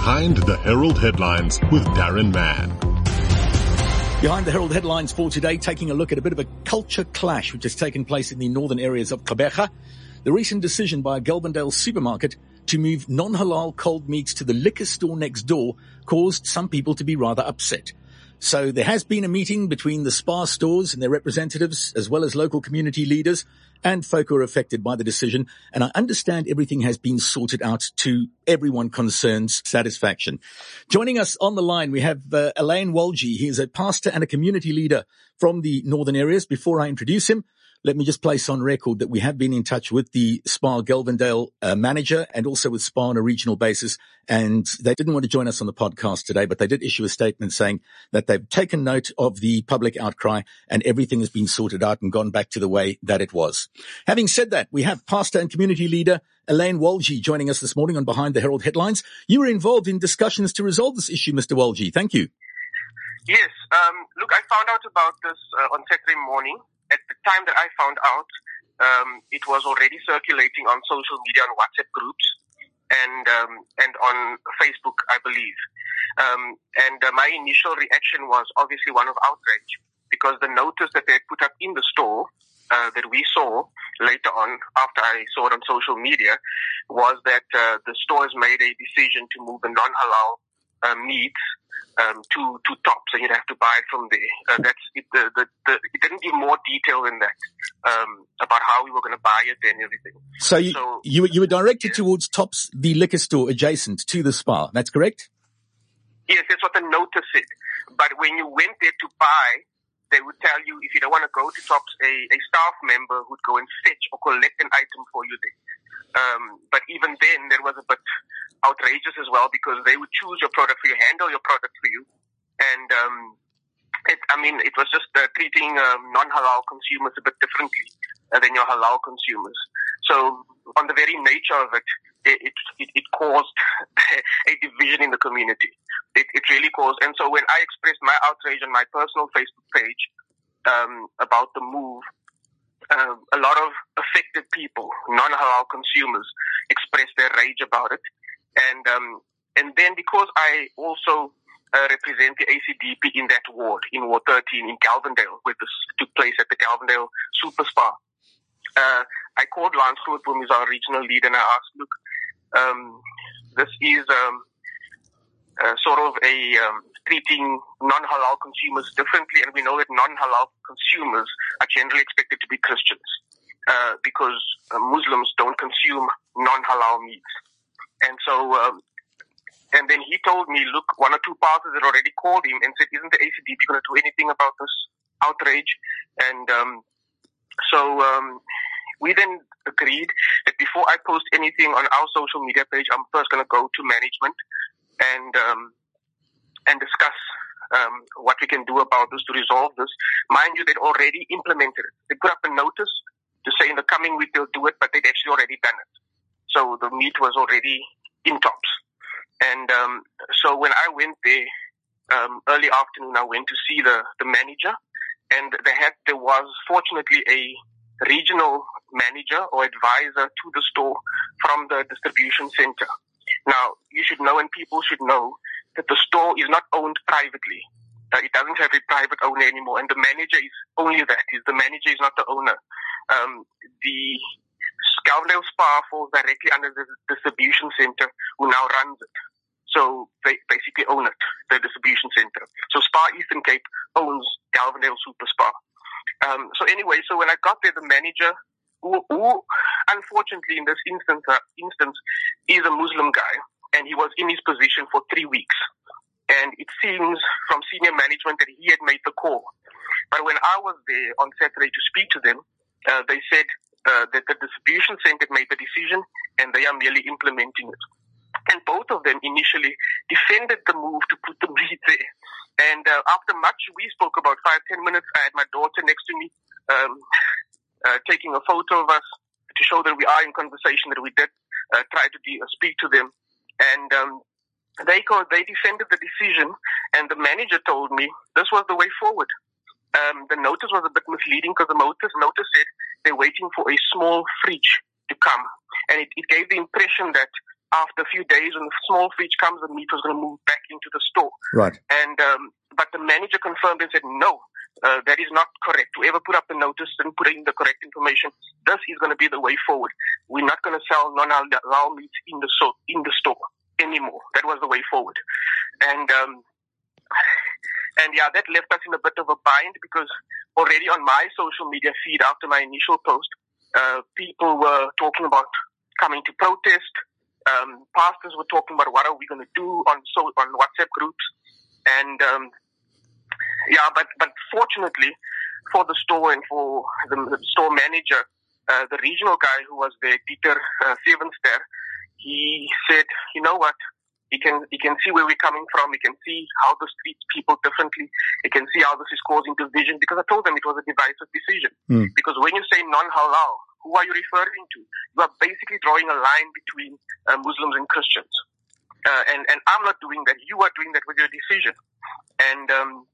Behind the Herald Headlines with Darren Mann. Behind the Herald Headlines for today, taking a look at a bit of a culture clash which has taken place in the northern areas of Gqeberha. The recent decision by a Galvindale supermarket to move non-halal cold meats to the liquor store next door caused some people to be rather upset. So there has been a meeting between the Spar stores and their representatives, as well as local community leaders and folk who are affected by the decision. And I understand everything has been sorted out to everyone concerned's satisfaction. Joining us on the line, we have Elaine Walji. He is a pastor and a community leader from the northern areas. Before I introduce him, let me just place on record that we have been in touch with the Spar Galvindale manager and also with Spar on a regional basis. And they didn't want to join us on the podcast today, but they did issue a statement saying that they've taken note of the public outcry and everything has been sorted out and gone back to the way that it was. Having said that, we have pastor and community leader Elaine Walji joining us this morning on Behind the Herald Headlines. You were involved in discussions to resolve this issue, Mr. Walji. Thank you. Yes. Look, I found out about this on Saturday morning. At the time that I found out, it was already circulating on social media, on WhatsApp groups, and on Facebook, I believe. My initial reaction was obviously one of outrage, because the notice that they had put up in the store that we saw later on, after I saw it on social media, was that the store has made a decision to move the non-halal meats to Tops, and you'd have to buy it from there. That's it. It didn't give more detail than that about how we were going to buy it and everything. So you were directed towards Tops, the liquor store adjacent to the Spar. That's correct? Yes, that's what the notice said. But when you went there to buy, they would tell you if you don't want to go to Tops, a staff member would go and fetch or collect an item for you there. But even then, there was a bit outrageous as well, because they would choose your product for you, handle your product for you, and it was just treating non-halal consumers a bit differently than your halal consumers. So, on the very nature of it, it caused a division in the community. It really caused, and so when I expressed my outrage on my personal Facebook page about the move, a lot of affected people, non-halal consumers, expressed their rage about it. And then because I also represent the ACDP in that ward, in Ward 13 in Galvindale, where this took place at the Galvindale Super Spar, I called Lance Groot, who is our regional leader, and I asked, look, this is sort of treating non-halal consumers differently, and we know that non-halal consumers are generally expected to be Christians, because Muslims don't consume non-halal meats. And so, and then he told me, look, one or two pastors had already called him and said, isn't the ACDP going to do anything about this outrage? And so we then agreed that before I post anything on our social media page, I'm first going to go to management and discuss what we can do about this to resolve this. Mind you, they'd already implemented it. They put up a notice to say in the coming week they'll do it, but they'd actually already done it. So the meat was already in Tops. And so when I went there early afternoon, I went to see the manager, and there was fortunately a regional manager or advisor to the store from the distribution center. Now, you should know, and people should know, that the store is not owned privately. It doesn't have a private owner anymore, and the manager is only that. The manager is not the owner. The Galvindale Spar falls directly under the distribution center, who now runs it. So they basically own it, the distribution center. So Spar Eastern Cape owns Galvindale Super Spar. So anyway, so when I got there, the manager, who unfortunately in this instance is a Muslim guy, and he was in his position for 3 weeks. And it seems from senior management that he had made the call. But when I was there on Saturday to speak to them, they said that the distribution center made the decision and they are merely implementing it. And both of them initially defended the move to put the meat there. And after much, we spoke about 5-10 minutes. I had my daughter next to me taking a photo of us to show that we are in conversation, that we did try to speak to them. And they defended the decision, and the manager told me this was the way forward. The notice was a bit misleading because the notice said they're waiting for a small fridge to come. And it gave the impression that after a few days, when the small fridge comes, the meat was going to move back into the store. Right. And but the manager confirmed and said, no, that is not correct. Whoever put up the notice didn't put in the correct information. This is going to be the way forward. We're not going to sell non-halal meat in the store anymore. That was the way forward. And yeah, that left us in a bit of a bind, because already on my social media feed after my initial post, people were talking about coming to protest. Pastors were talking about what are we going to do on WhatsApp groups. And yeah, but fortunately for the store and for the store manager, the regional guy who was there, Peter Sevenster, he said, you know what? He can see where we're coming from. He can see how this treats people differently. He can see how this is causing division, because I told them it was a divisive decision. Because when you say non-halal, who are you referring to? You are basically drawing a line between Muslims and Christians. And I'm not doing that. You are doing that with your decision. And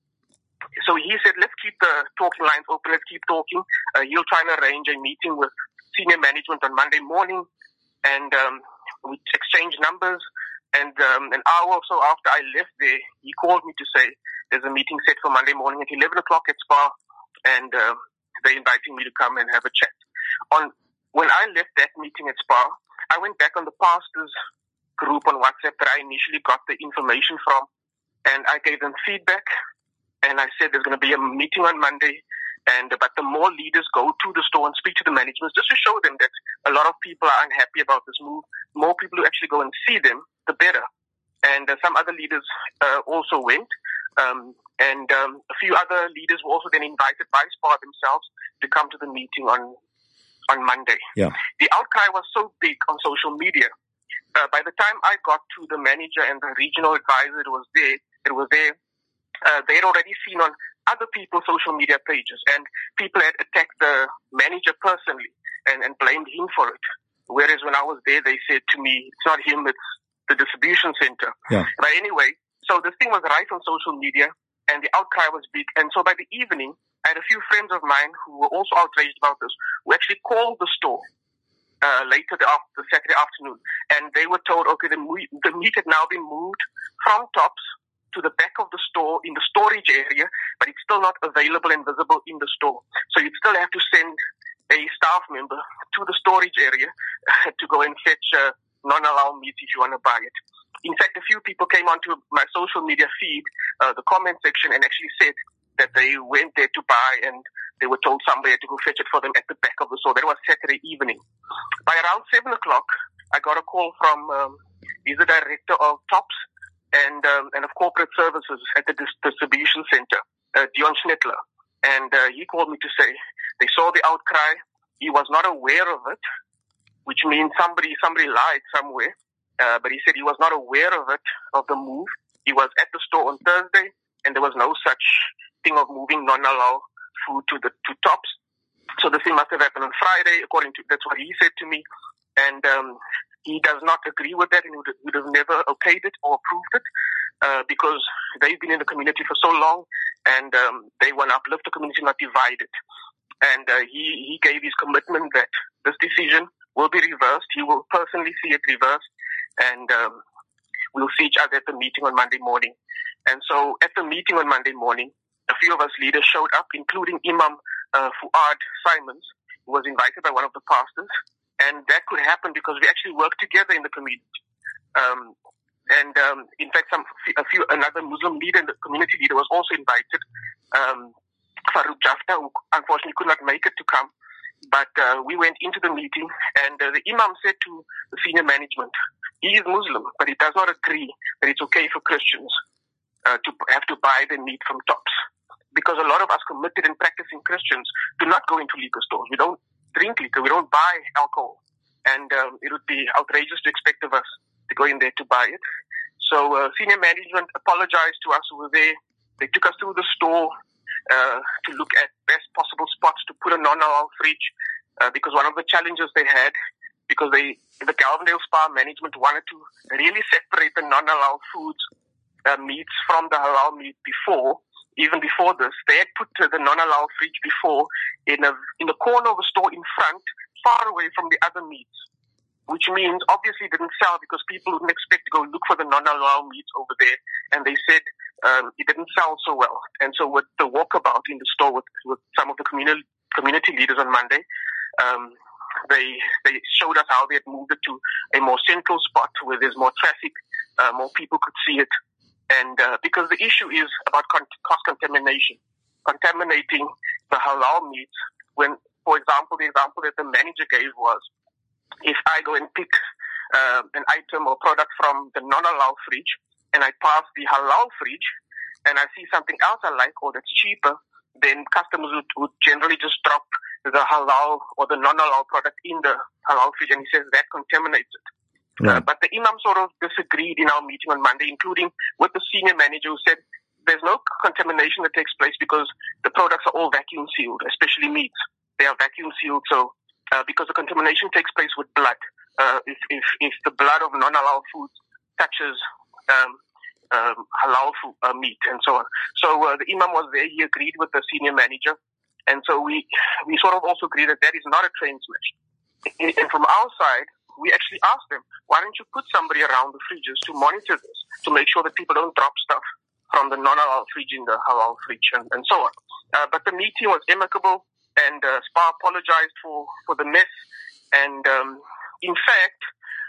so he said, let's keep the talking lines open. Let's keep talking. He'll try and arrange a meeting with senior management on Monday morning. And we exchanged numbers. And an hour or so after I left there, he called me to say there's a meeting set for Monday morning at 11 o'clock at Spa, and they're inviting me to come and have a chat. When I left that meeting at Spa, I went back on the pastors group on WhatsApp that I initially got the information from, and I gave them feedback, and I said there's going to be a meeting on Monday, but the more leaders go to the store and speak to the management, just to show them that a lot of people are unhappy about this move, more people who actually go and see them, the better. And some other leaders also went, and a few other leaders were also then invited by SPA themselves to come to the meeting on Monday. Yeah. The outcry was so big on social media. By the time I got to the manager and the regional advisor that was there, they had already seen on other people's social media pages, and people had attacked the manager personally and blamed him for it. Whereas when I was there, they said to me, it's not him, it's the distribution center. Yeah. But anyway, so this thing was rife on social media, and the outcry was big. And so by the evening, I had a few friends of mine who were also outraged about this, who actually called the store later the Saturday afternoon, and they were told, okay, the meat had now been moved from Tops to the back of the store in the storage area, but it's still not available and visible in the store. So you'd still have to send a staff member to the storage area to go and fetch non-halal meat if you want to buy it. In fact, a few people came onto my social media feed, the comment section, and actually said that they went there to buy, and they were told somebody had to go fetch it for them at the back of the store. That was Saturday evening. By around 7 o'clock, I got a call from he's the director of Tops and of corporate services at the distribution center, Dion Schnittler. And he called me to say they saw the outcry. He was not aware of it, which means somebody lied somewhere. But he said he was not aware of it, of the move. He was at the store on Thursday, and there was no such thing of moving non-halal food to Tops. So the thing must have happened on Friday, that's what he said to me. And he does not agree with that, and would have never okayed it or approved it, because they've been in the community for so long, and they want to uplift the community, not divide it. And he gave his commitment that this decision will be reversed. He will personally see it reversed, and we'll see each other at the meeting on Monday morning. And so at the meeting on Monday morning, a few of us leaders showed up, including Imam Fuad Simons, who was invited by one of the pastors. And that could happen because we actually work together in the community. In fact, another Muslim leader, the community leader, was also invited, Farouk Jafta, who unfortunately could not make it to come. But we went into the meeting, and the Imam said to the senior management, he is Muslim, but he does not agree that it's okay for Christians to have to buy the meat from Tops. Because a lot of us committed and practicing Christians do not go into liquor stores. We don't drink liquor. We don't buy alcohol. And it would be outrageous to expect of us to go in there to buy it. So senior management apologized to us who were there. They took us through the store to look at best possible spots to put a non-halal fridge, because one of the challenges they had, because the Galvindale Spa management wanted to really separate the non-halal foods, meats from the halal meat before. Even before this, they had put the non-halal fridge before in the corner of the store in front, far away from the other meats. which means obviously didn't sell because people wouldn't expect to go look for the non-halal meats over there. And they said it didn't sell so well. And so with the walkabout in the store with some of the community leaders on Monday, they showed us how they had moved it to a more central spot where there's more traffic, more people could see it. And because the issue is about cross-contamination, contaminating the halal meats when, for example, the example that the manager gave was, if I go and pick an item or product from the non-halal fridge and I pass the halal fridge and I see something else I like or that's cheaper, then customers would generally just drop the halal or the non-halal product in the halal fridge, and he says that contaminates it. Right. But the imam sort of disagreed in our meeting on Monday, including with the senior manager who said there's no contamination that takes place because the products are all vacuum sealed, especially meats. They are vacuum sealed, so because the contamination takes place with blood. If the blood of non-halal foods touches halal food, meat and so on. So the imam was there. He agreed with the senior manager, and so we sort of also agree that is not a train smash. And from our side, we actually asked them, why don't you put somebody around the fridges to monitor this, to make sure that people don't drop stuff from the non-halal fridge in the halal fridge and so on. But the meeting was amicable, and SPAR apologized for the mess. And in fact,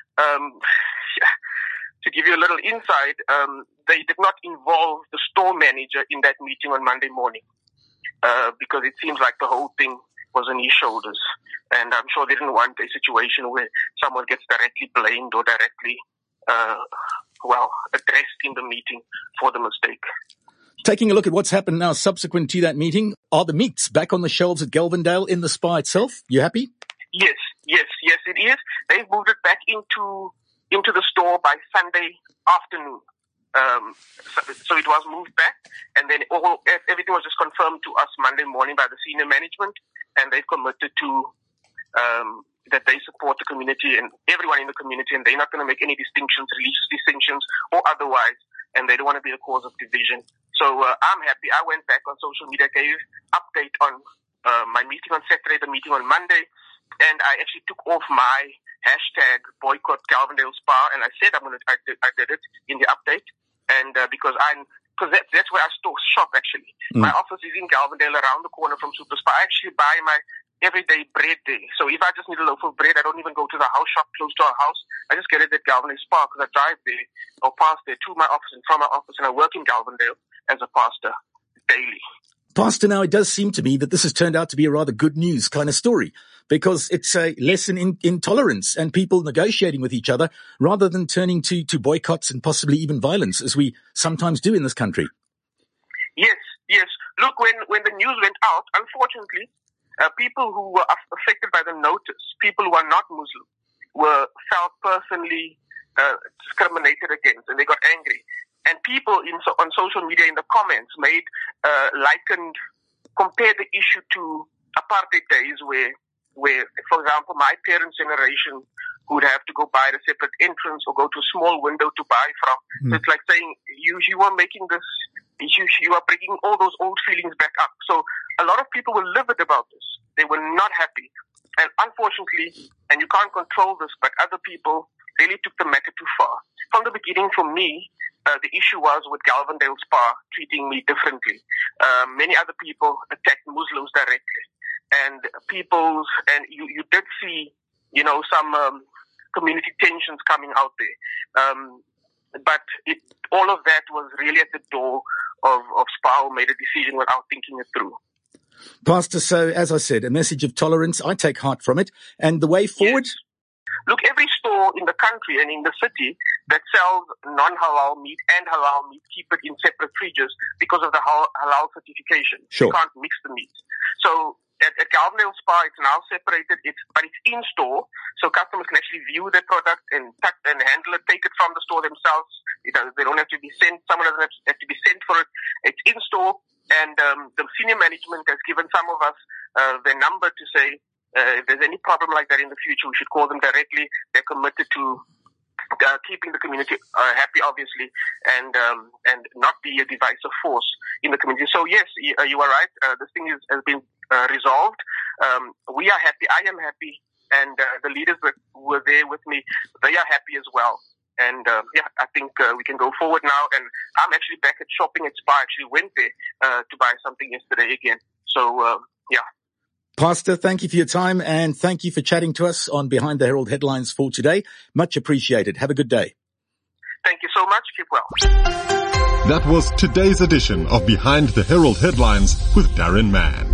to give you a little insight, they did not involve the store manager in that meeting on Monday morning because it seems like the whole thing was on his shoulders. And I'm sure they didn't want a situation where someone gets directly blamed or directly, addressed in the meeting for the mistake. Taking a look at what's happened now subsequent to that meeting, are the meats back on the shelves at Galvindale in the SPAR itself? You happy? Yes, it is. They've moved it back into the store by Sunday afternoon. So it was moved back, and then everything was just confirmed to us Monday morning by the senior management, and they've committed to that they support the community and everyone in the community, and they're not going to make any distinctions, religious distinctions or otherwise, and they don't want to be a cause of division. So I'm happy. I went back on social media, gave update on my meeting on Saturday, the meeting on Monday, and I actually took off my hashtag boycott Galvindale SPAR, and I said I did it in the update, and because that's where I shop actually. My office is in Galvindale, around the corner from SuperSPAR. I actually buy my everyday bread there. So if I just need a loaf of bread, I don't even go to the house shop close to our house. I just get it at Galvindale SPAR because I drive there or pass there to my office and from my office, and I work in Galvindale as a pastor daily. Pastor, now it does seem to me that this has turned out to be a rather good news kind of story, because it's a lesson in tolerance and people negotiating with each other rather than turning to boycotts and possibly even violence, as we sometimes do in this country. Yes. Look, when the news went out, unfortunately, people who were affected by the notice, people who are not Muslim, felt personally discriminated against, and they got angry. And people on social media in the comments compared the issue to apartheid days where, for example, my parents' generation would have to go buy a separate entrance or go to a small window to buy from. So it's like saying you are making this, you are bringing all those old feelings back up. So a lot of people were livid about this. They were not happy. And unfortunately, and you can't control this, but other people really took the matter too far. From the beginning, for me, the issue was with Galvindale SPAR treating me differently. Many other people attacked Muslims directly, and you did see, some community tensions coming out there. But all of that was really at the door of SPAR, who made a decision without thinking it through. Pastor, so as I said, a message of tolerance. I take heart from it, and the way forward. Yes. Look, every store in the country and in the city that sells non-halal meat and halal meat, keep it in separate fridges because of the halal certification. Sure. You can't mix the meats. So at Galvindale SPAR, it's now separated, but it's in store, so customers can actually view the product and touch and handle it, take it from the store themselves. They don't have to be sent. Someone doesn't have to be sent for it. It's in store, and the senior management has given some of us their number to say, if there's any problem like that in the future, we should call them directly. They're committed to keeping the community happy, obviously, and not be a divisive force in the community. So yes, you are right. This thing has been resolved. We are happy. I am happy And the leaders that were there with me, they are happy as well. And I think we can go forward now. And I'm actually back at shopping at Spar. I actually went there to buy something yesterday again. So, Pastor, thank you for your time, and thank you for chatting to us on Behind the Herald Headlines for today. Much appreciated. Have a good day. Thank you so much. Keep well. That was today's edition of Behind the Herald Headlines with Darren Mann.